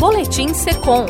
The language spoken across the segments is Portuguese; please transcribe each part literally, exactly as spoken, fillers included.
Boletim Secom.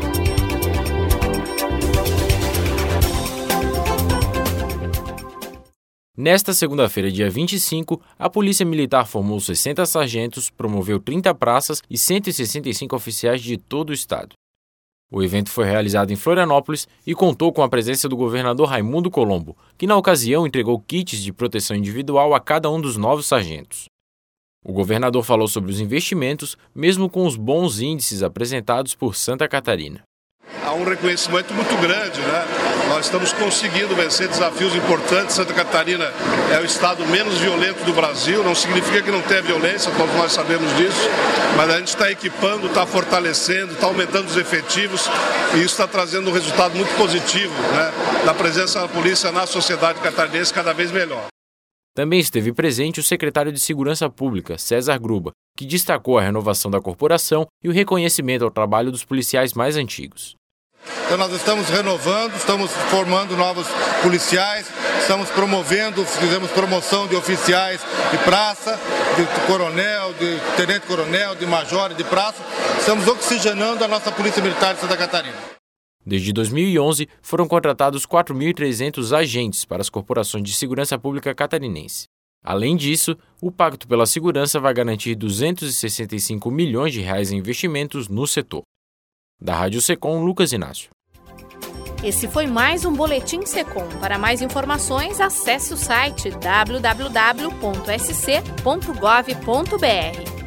Nesta segunda-feira, dia vinte e cinco, a Polícia Militar formou sessenta sargentos, promoveu trinta praças e cento e sessenta e cinco oficiais de todo o estado. O evento foi realizado em Florianópolis e contou com a presença do governador Raimundo Colombo, que na ocasião entregou kits de proteção individual a cada um dos novos sargentos. O governador falou sobre os investimentos, mesmo com os bons índices apresentados por Santa Catarina. Há um reconhecimento muito grande, né? Nós estamos conseguindo vencer desafios importantes. Santa Catarina é o estado menos violento do Brasil, não significa que não tenha violência, todos nós sabemos disso, mas a gente está equipando, está fortalecendo, está aumentando os efetivos e isso está trazendo um resultado muito positivo, né? Da presença da polícia na sociedade catarinense cada vez melhor. Também esteve presente o secretário de Segurança Pública, César Gruba, que destacou a renovação da corporação e o reconhecimento ao trabalho dos policiais mais antigos. Então nós estamos renovando, estamos formando novos policiais, estamos promovendo, fizemos promoção de oficiais de praça, de coronel, de tenente-coronel, de major, de praça. Estamos oxigenando a nossa Polícia Militar de Santa Catarina. Desde dois mil e onze, foram contratados quatro mil e trezentos agentes para as corporações de segurança pública catarinense. Além disso, o Pacto pela Segurança vai garantir duzentos e sessenta e cinco milhões de reais em investimentos no setor. Da Rádio Secom, Lucas Inácio. Esse foi mais um Boletim Secom. Para mais informações, acesse o site w w w ponto s c ponto gov ponto b r.